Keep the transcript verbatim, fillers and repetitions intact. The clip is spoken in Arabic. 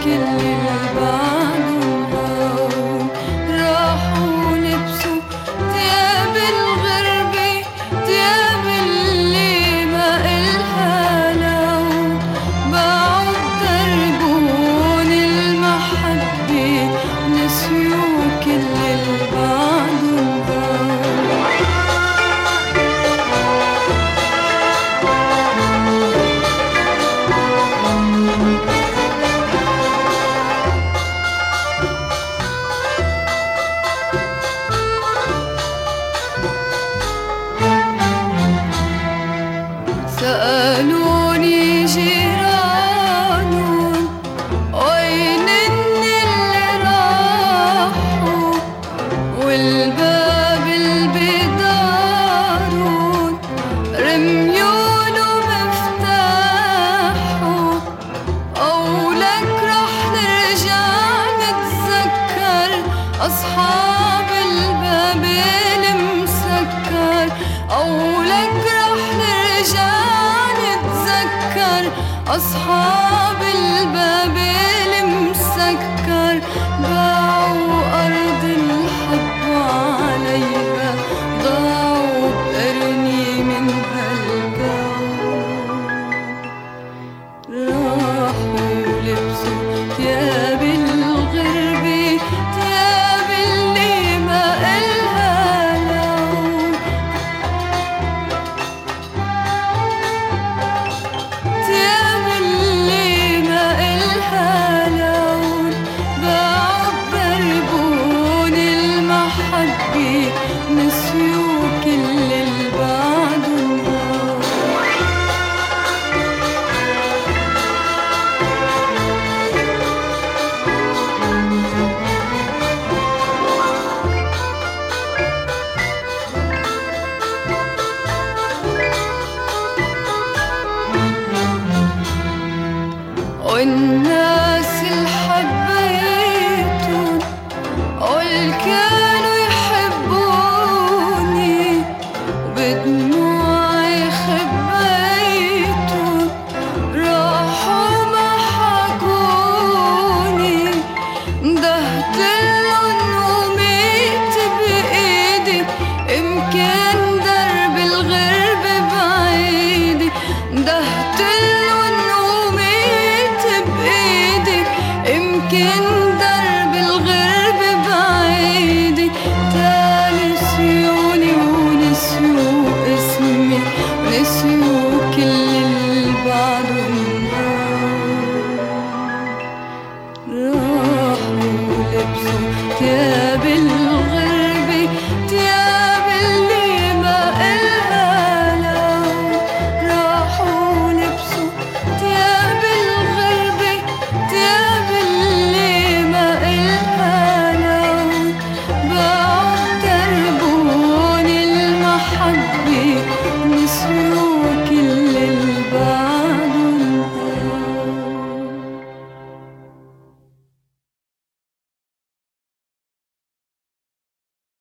سألوني جيران وين اللي راحوا، والباب البدارون رميوله مفتاحه. قولك رح نرجع نتذكر أصحاب الباب المسكر. قولك رح نرجع أصحاب الباب المسكر. باعوا أرض الحب وعليها ضاعوا بقرني من هالجو. راحوا لبسوا ثياب الغربة، ثياب اللي ما إلها لون. نسيوا كل البعد والنار. والناس اللي حبيتهم قول كانوا يحبوني، وبدموعي خبيتهم راحوا ما حكوني. ندهتلن وميت بإيدي يمكن درب الغربة بعيدي. ندهتلن وميت بإيدي يمكن